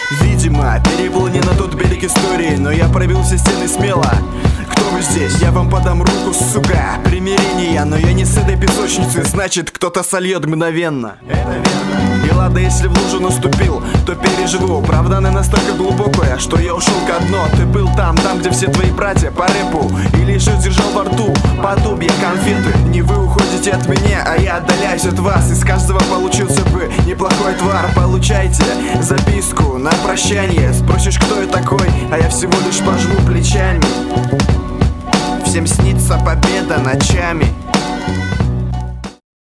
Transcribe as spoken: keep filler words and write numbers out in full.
Видимо, переплыл не на тот берег истории, но я пробил все стены смело. Кто вы здесь? Я вам подам руку, сука. Примирение, но я не с этой песочницы, значит, кто-то сольет мгновенно. Это верно. И ладно, если в лужу наступил, то переживу. Правда, она настолько глубокая, что я ушел ко дну. Ты был там, там, где все твои братья по рэпу, и лишь держал во рту подобие конфеты. Не вы уходите от меня, а я отдаляюсь от вас. Из каждого получился бы неплохой твар. Получайте записку на прощание. Спросишь, кто я такой, а я всего лишь пожму плечами. Всем снится победа ночами.